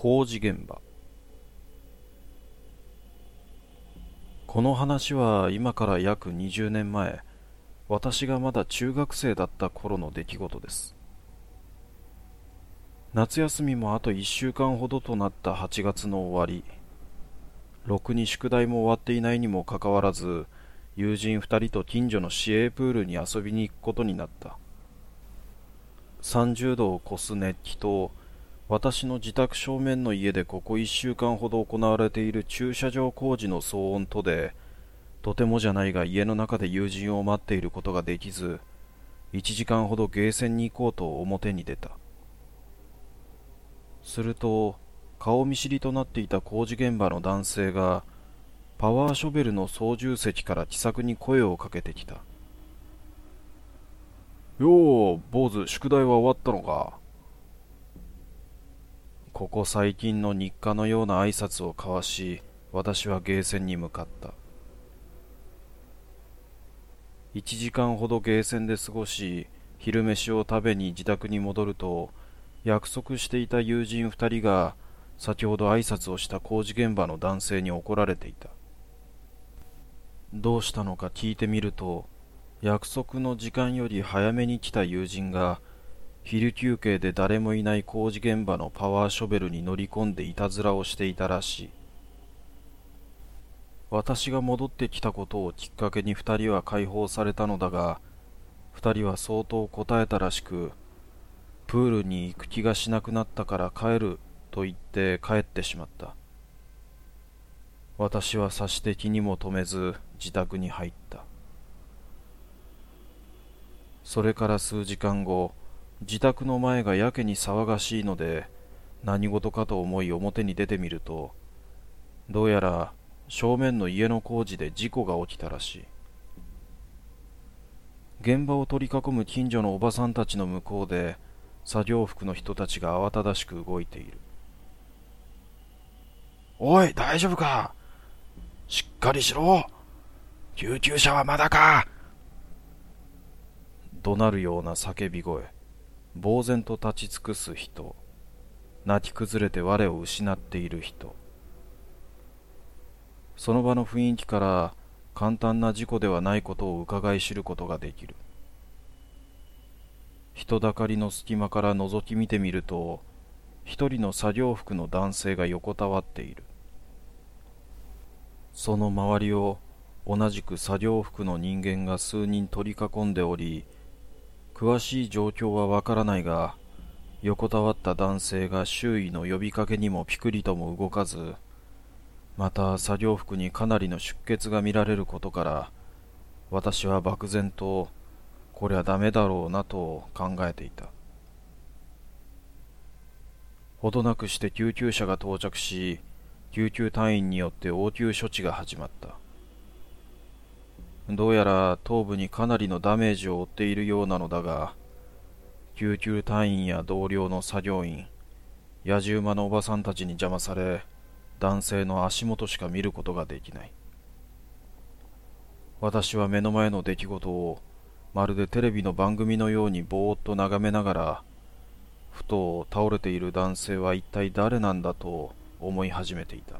工事現場。この話は今から約20年前、私がまだ中学生だった頃の出来事です。夏休みもあと1週間ほどとなった8月の終わり、ろくに宿題も終わっていないにもかかわらず、友人2人と近所の市営プールに遊びに行くことになった。30度を超す熱気と、私の自宅正面の家でここ1週間ほど行われている駐車場工事の騒音とで、とてもじゃないが家の中で友人を待っていることができず、1時間ほどゲーセンに行こうと表に出た。すると、顔見知りとなっていた工事現場の男性が、パワーショベルの操縦席から気さくに声をかけてきた。よう、坊主、宿題は終わったのか。ここ最近の日課のような挨拶を交わし、私はゲーセンに向かった。1時間ほどゲーセンで過ごし、昼飯を食べに自宅に戻ると、約束していた友人2人が先ほど挨拶をした工事現場の男性に怒られていた。どうしたのか聞いてみると、約束の時間より早めに来た友人が昼休憩で誰もいない工事現場のパワーショベルに乗り込んでいたずらをしていたらしい。私が戻ってきたことをきっかけに2人は解放されたのだが、2人は相当答えたらしく、プールに行く気がしなくなったから帰ると言って帰ってしまった。私は察して気にも留めず自宅に入った。それから数時間後、自宅の前がやけに騒がしいので、何事かと思い表に出てみると、どうやら正面の家の工事で事故が起きたらしい。現場を取り囲む近所のおばさんたちの向こうで、作業服の人たちが慌ただしく動いている。おい、大丈夫か？しっかりしろ！救急車はまだか？怒鳴るような叫び声、呆然と立ち尽くす人、泣き崩れて我を失っている人。その場の雰囲気から簡単な事故ではないことを伺い知ることができる。人だかりの隙間から覗き見てみると、一人の作業服の男性が横たわっている。その周りを同じく作業服の人間が数人取り囲んでおり、詳しい状況はわからないが、横たわった男性が周囲の呼びかけにもピクリとも動かず、また作業服にかなりの出血が見られることから、私は漠然とこりゃダメだろうなと考えていた。ほどなくして救急車が到着し、救急隊員によって応急処置が始まった。どうやら頭部にかなりのダメージを負っているようなのだが、救急隊員や同僚の作業員、野じ馬のおばさんたちに邪魔され、男性の足元しか見ることができない。私は目の前の出来事をまるでテレビの番組のようにぼーっと眺めながら、ふと倒れている男性は一体誰なんだと思い始めていた。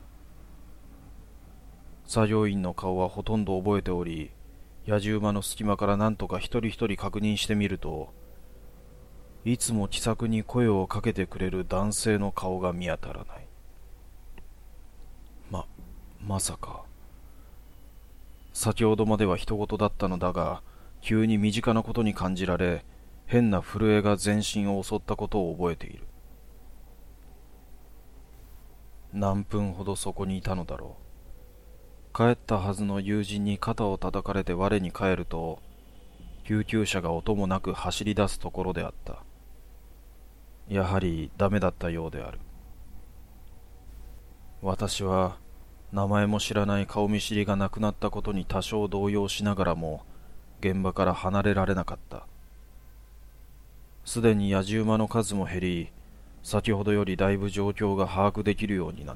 作業員の顔はほとんど覚えており、野じ馬の隙間から何とか一人一人確認してみると、いつも気さくに声をかけてくれる男性の顔が見当たらない。まさか。先ほどまでは人事だったのだが、急に身近なことに感じられ、変な震えが全身を襲ったことを覚えている。何分ほどそこにいたのだろう。帰ったはずの友人に肩を叩かれて我に返ると、救急車が音もなく走り出すところであった。やはりダメだったようである。私は名前も知らない顔見知りがなくなったことに多少動揺しながらも現場から離れられなかった。すでに野じ馬の数も減り、先ほどよりだいぶ状況が把握できるようになった。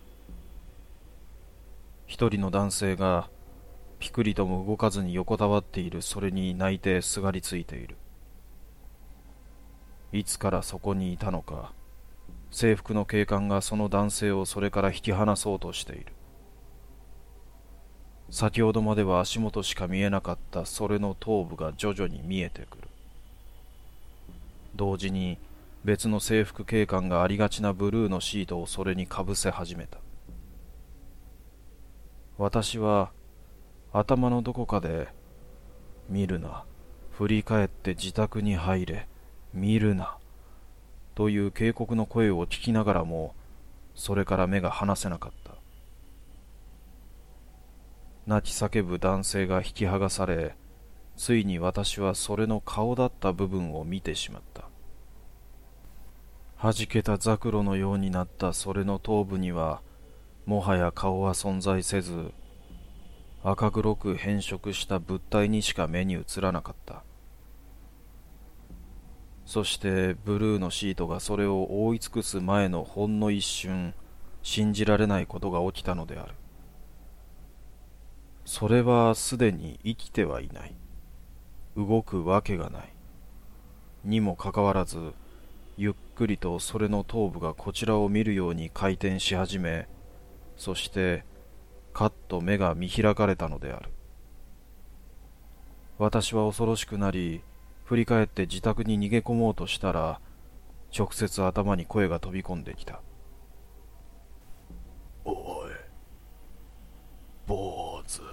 一人の男性がピクリとも動かずに横たわっている。それに泣いてすがりついている。いつからそこにいたのか、 制服の警官がその男性をそれから引き離そうとしている。先ほどまでは足元しか見えなかったそれの頭部が徐々に見えてくる。同時に別の制服警官がありがちなブルーのシートをそれにかぶせ始めた。私は頭のどこかで見るな、振り返って自宅に入れ、見るなという警告の声を聞きながらも、それから目が離せなかった。泣き叫ぶ男性が引き剥がされ、ついに私はそれの顔だった部分を見てしまった。はじけたザクロのようになったそれの頭部には、もはや顔は存在せず、赤黒く変色した物体にしか目に映らなかった。そしてブルーのシートがそれを覆い尽くす前のほんの一瞬、信じられないことが起きたのである。それはすでに生きてはいない。動くわけがない。にもかかわらず、ゆっくりとそれの頭部がこちらを見るように回転し始め、そしてカッと目が見開かれたのである。私は恐ろしくなり、振り返って自宅に逃げ込もうとしたら、直接頭に声が飛び込んできた。 おい、坊主。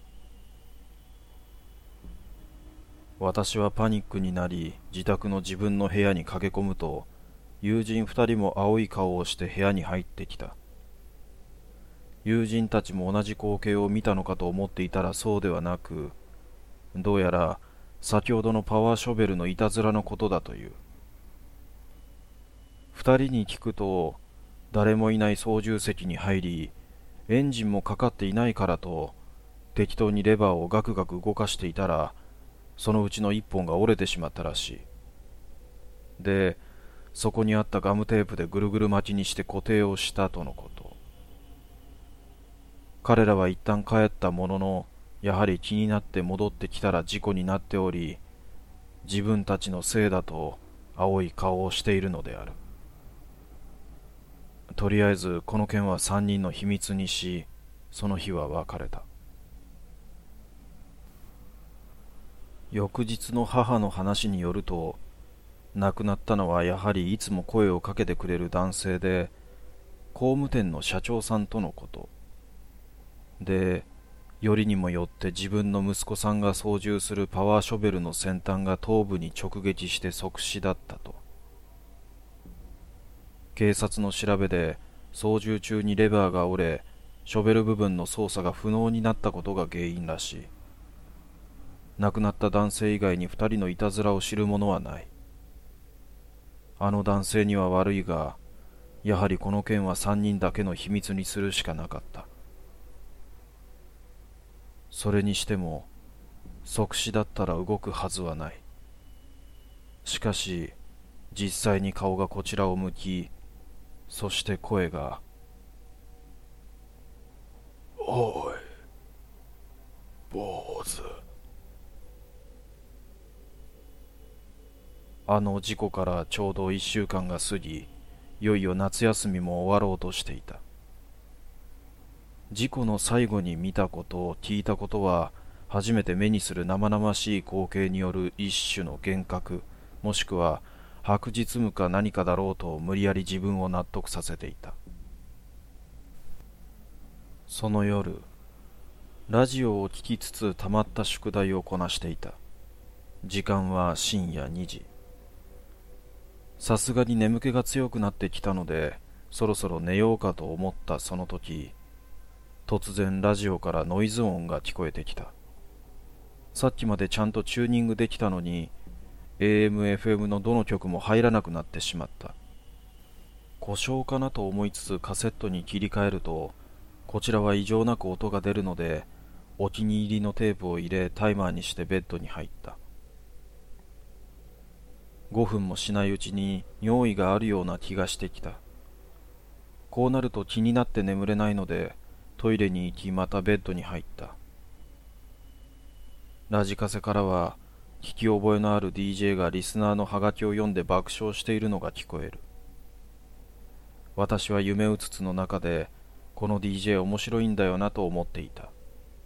私はパニックになり、自宅の自分の部屋に駆け込むと、友人二人も青い顔をして部屋に入ってきた。友人たちも同じ光景を見たのかと思っていたらそうではなく、どうやら先ほどのパワーショベルのいたずらのことだという。二人に聞くと、誰もいない操縦席に入り、エンジンもかかっていないからと、適当にレバーをガクガク動かしていたら、そのうちの一本が折れてしまったらしい。で、そこにあったガムテープでぐるぐる巻きにして固定をしたとのこと。彼らは一旦帰ったものの、やはり気になって戻ってきたら事故になっており、自分たちのせいだと青い顔をしているのである。とりあえずこの件は三人の秘密にし、その日は別れた。翌日の母の話によると、亡くなったのはやはりいつも声をかけてくれる男性で、工務店の社長さんとのこと。で、よりにもよって自分の息子さんが操縦するパワーショベルの先端が頭部に直撃して即死だったと。警察の調べで、操縦中にレバーが折れ、ショベル部分の操作が不能になったことが原因らしい。亡くなった男性以外に二人のいたずらを知る者はない。あの男性には悪いが、やはりこの件は三人だけの秘密にするしかなかった。それにしても、即死だったら動くはずはない。しかし、実際に顔がこちらを向き、そして声が、 おい、坊主。 あの事故からちょうど1週間が過ぎ、いよいよ夏休みも終わろうとしていた。事故の最後に見たことを聞いたことは、初めて目にする生々しい光景による一種の幻覚、もしくは白日夢か何かだろうと無理やり自分を納得させていた。その夜、ラジオを聞きつつたまった宿題をこなしていた。時間は深夜2時。さすがに眠気が強くなってきたので、そろそろ寝ようかと思ったその時、突然ラジオからノイズ音が聞こえてきた。さっきまでちゃんとチューニングできたのに、AM、FM のどの曲も入らなくなってしまった。故障かなと思いつつカセットに切り替えると、こちらは異常なく音が出るので、お気に入りのテープを入れタイマーにしてベッドに入った。5分もしないうちに尿意があるような気がしてきた。こうなると気になって眠れないので、トイレに行きまたベッドに入った。ラジカセからは聞き覚えのある DJ がリスナーのハガキを読んで爆笑しているのが聞こえる。 私は夢うつつの中でこの DJ 面白いんだよなと思っていた。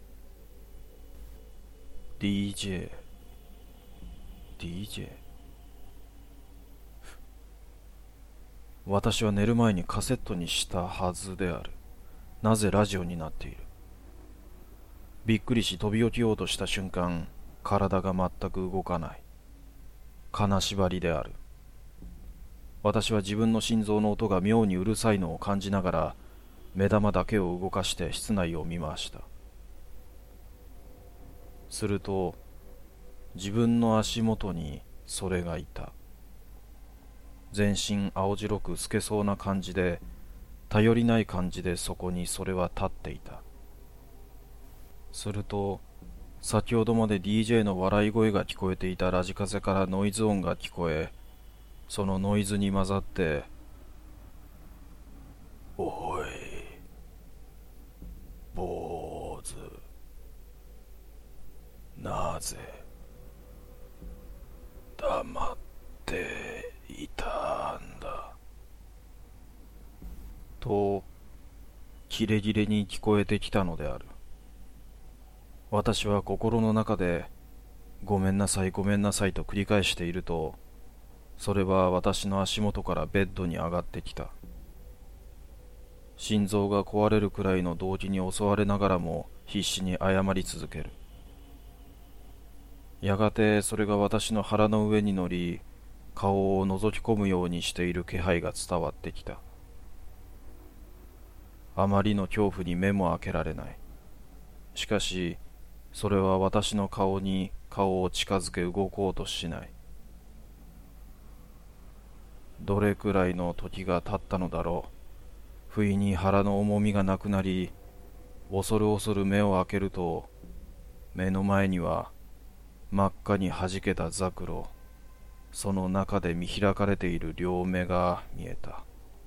DJ、 DJ。 私は寝る前にカセットにしたはずである。なぜラジオになっている。びっくりし飛び起きようとした瞬間、体が全く動かない。金縛りである。私は自分の心臓の音が妙にうるさいのを感じながら、目玉だけを動かして室内を見回した。すると、自分の足元にそれがいた。全身青白く透けそうな感じで、頼りない感じでそこにそれは立っていた。すると、先ほどまで DJ の笑い声が聞こえていたラジカセからノイズ音が聞こえ、そのノイズに混ざって、おい、坊主、なぜ黙っていたんだと、キレキレに聞こえてきたのである。私は心の中で、ごめんなさいごめんなさいと繰り返していると、それは私の足元からベッドに上がってきた。心臓が壊れるくらいの動悸に襲われながらも必死に謝り続ける。やがてそれが私の腹の上に乗り、顔を覗き込むようにしている気配が伝わってきた。あまりの恐怖に目も開けられない。しかし、それは私の顔に顔を近づけ動こうとしない。どれくらいの時が経ったのだろう。不意に腹の重みがなくなり、恐る恐る目を開けると、目の前には真っ赤に弾けたザクロ、その中で見開かれている両目が見えた。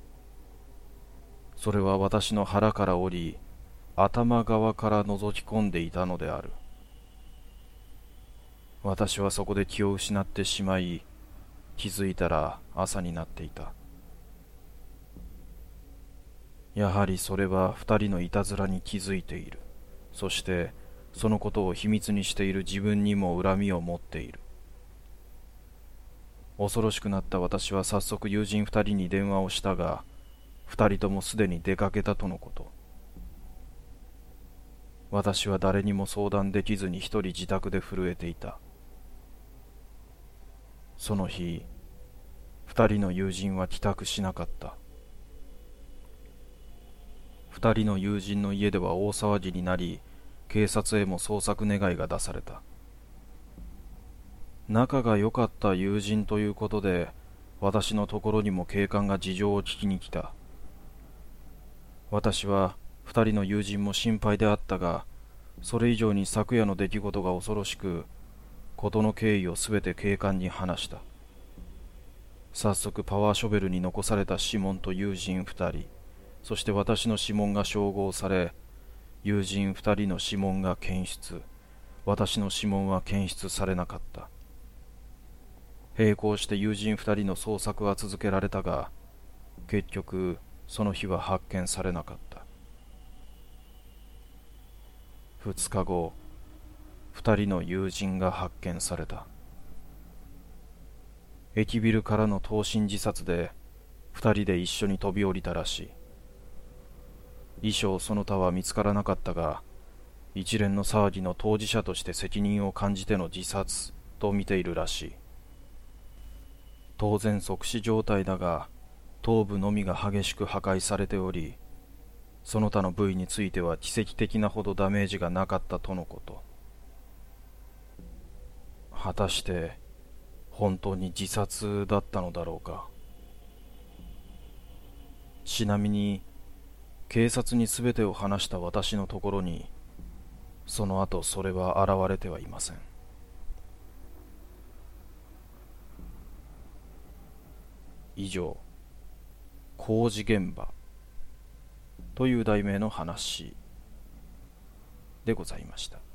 それは私の腹から降り、頭側から覗き込んでいたのである。私はそこで気を失ってしまい、気づいたら朝になっていた。やはりそれは二人のいたずらに気づいている。そしてそのことを秘密にしている自分にも恨みを持っている。恐ろしくなった私は早速友人二人に電話をしたが、二人ともすでに出かけたとのこと。私は誰にも相談できずに一人自宅で震えていた。その日、二人の友人は帰宅しなかった。二人の友人の家では大騒ぎになり、警察へも捜索願いが出された。仲が良かった友人ということで、私のところにも警官が事情を聞きに来た。私は二人の友人も心配であったが、それ以上に昨夜の出来事が恐ろしく、事の経緯をすべて警官に話した。早速パワーショベルに残された指紋と友人二人、そして私の指紋が照合され、友人二人の指紋が検出、私の指紋は検出されなかった。並行して友人二人の捜索は続けられたが、結局その日は発見されなかった。2日後、二人の友人が発見された。駅ビルからの投身自殺で、二人で一緒に飛び降りたらしい。遺書その他は見つからなかったが、一連の騒ぎの当事者として責任を感じての自殺と見ているらしい。当然即死状態だが、頭部のみが激しく破壊されており、その他の部位については奇跡的なほどダメージがなかったとのこと。果たして本当に自殺だったのだろうか。ちなみに警察に全てを話した私のところに、その後それは現れてはいません。以上、工事現場という題名の話でございました。